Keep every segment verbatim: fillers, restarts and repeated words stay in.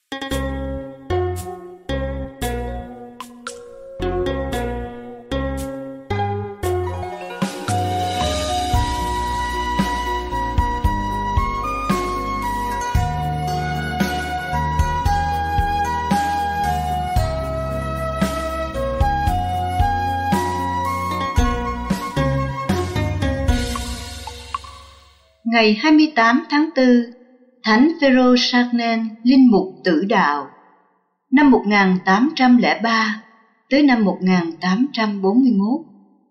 Ngày hai mươi tám tháng tư, Thánh Phêrô Chardin, linh mục tử đạo, năm một nghìn tám trăm lẻ ba tới năm một nghìn tám trăm bốn mươi mốt.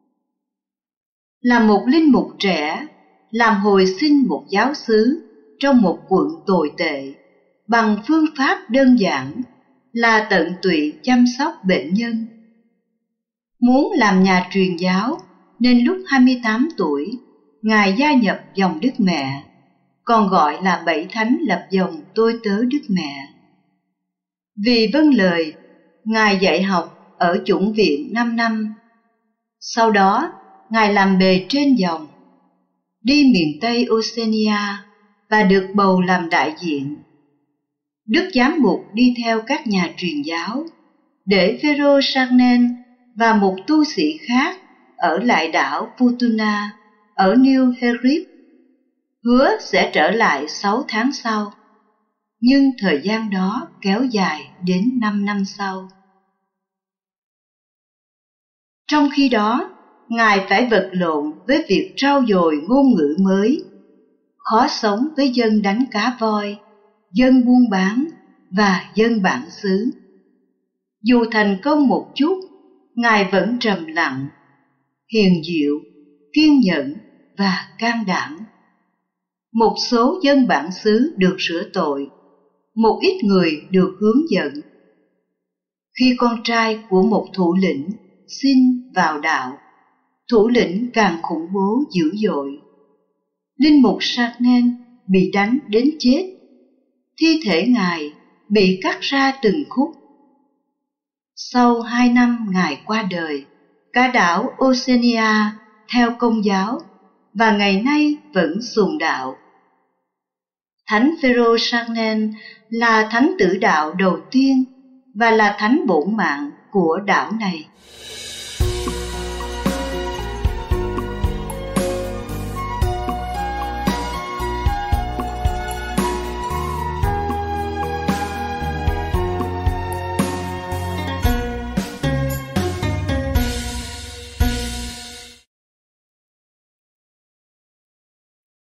Là một linh mục trẻ, làm hồi sinh một giáo xứ trong một quận tồi tệ bằng phương pháp đơn giản là tận tụy chăm sóc bệnh nhân. Muốn làm nhà truyền giáo nên lúc hai mươi tám tuổi, Ngài gia nhập dòng Đức Mẹ, còn gọi là Bảy Thánh lập dòng tôi tớ Đức Mẹ. Vì vâng lời, Ngài dạy học ở chủng viện năm năm. Sau đó, Ngài làm bề trên dòng, đi miền Tây Oceania và được bầu làm đại diện. Đức giám mục đi theo các nhà truyền giáo, để Phêrô Chardin và một tu sĩ khác ở lại đảo Futuna ở New Hebrides, hứa sẽ trở lại sáu tháng sau, nhưng thời gian đó kéo dài đến năm năm sau. Trong khi đó, Ngài phải vật lộn với việc trau dồi ngôn ngữ mới, khó sống với dân đánh cá voi, dân buôn bán và dân bản xứ. Dù thành công một chút, Ngài vẫn trầm lặng, hiền diệu, kiên nhẫn và can đảm. Một số dân bản xứ được rửa tội, một ít người được hướng dẫn. Khi con trai của một thủ lĩnh xin vào đạo, thủ lĩnh càng khủng bố dữ dội. Linh mục Chardin bị đánh đến chết, thi thể Ngài bị cắt ra từng khúc. Sau hai năm Ngài qua đời, cả đảo Oceania theo Công giáo và ngày nay vẫn sùng đạo. Thánh Phêrô Chardin là thánh tử đạo đầu tiên và là thánh bổn mạng của đảo này.